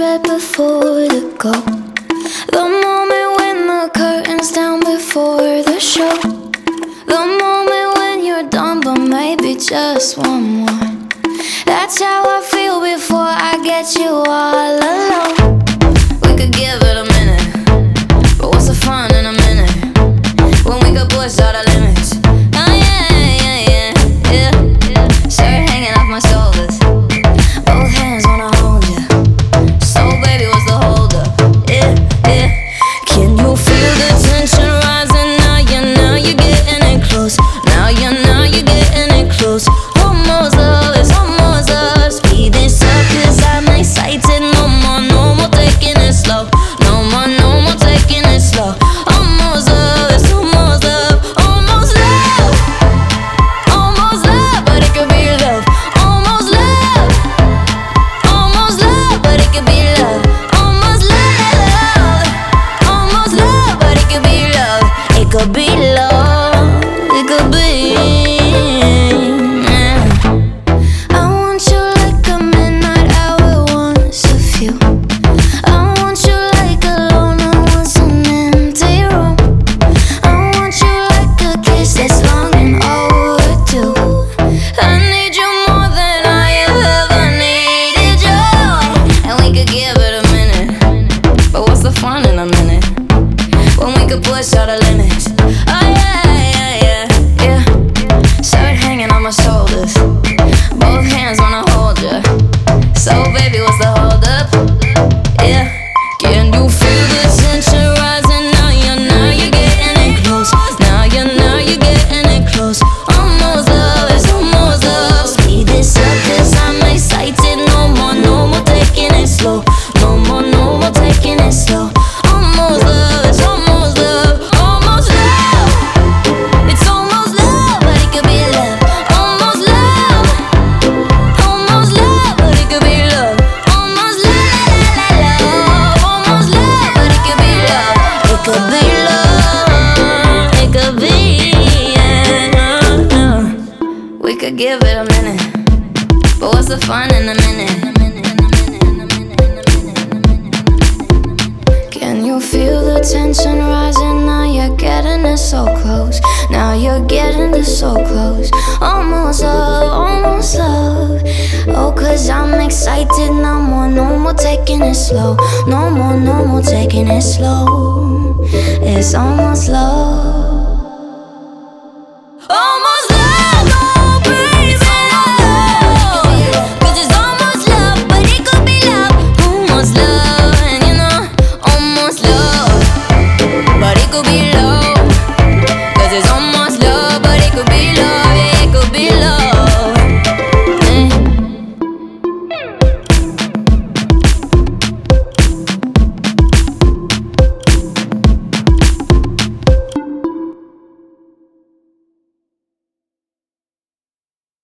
right before the go. The moment when the curtain's down before the show. The moment when you're done, but maybe just one more. That's how I feel before I get you all alone. We could give it a minute, but what's the fun in a minute when we could push all the limits? Oh yeah, yeah, yeah, yeah, yeah. Shirt hanging off my shoulders, both hands wanna hold ya. So baby, what's the hold up? Yeah, yeah. Can you feel the tension rising now? Now you're getting it close. Now you're getting it close. Almost love, it's almost love. Speed this up 'cause I'm excited. No more taking it slow. No more taking it slow. Almost love, it's almost love. Almost love. Almost love, but it could be love. Almost love. Almost love, but it could be love. Almost love. Almost love, but it could be love. It could be love. It could be. I want you like a midnight hour wants a few. I want you like alone, I want an empty room. I want you like a kiss that's long and overdue. I need you more than I ever needed you. And we could give it a minute, but what's the fun in a minute when we could push all the limits? Oh yeah, yeah, yeah, yeah. Shirt hanging on my shoulders, both hands wanna hold ya. So baby, what's the hold up? Yeah. Can you feel the tension rising now? You're getting it close. Now you're getting it close. Almost love, it's almost love. Speed this up 'cause I'm excited. No more taking it slow. No more taking it slow. Almost love, it's almost love. Almost love. It's almost love, but it could be love. Almost love. Almost love, but it could be love. Almost love. Almost love, but it could be love. It could be love. It could be, yeah. We could give it a minute, but what's the fun in a minute? Can you feel the tension rising now? You're getting it so close. Now you're getting it so close. Almost love, almost love. Oh, 'cause I'm excited. No more taking it slow. No more taking it slow. It's almost love.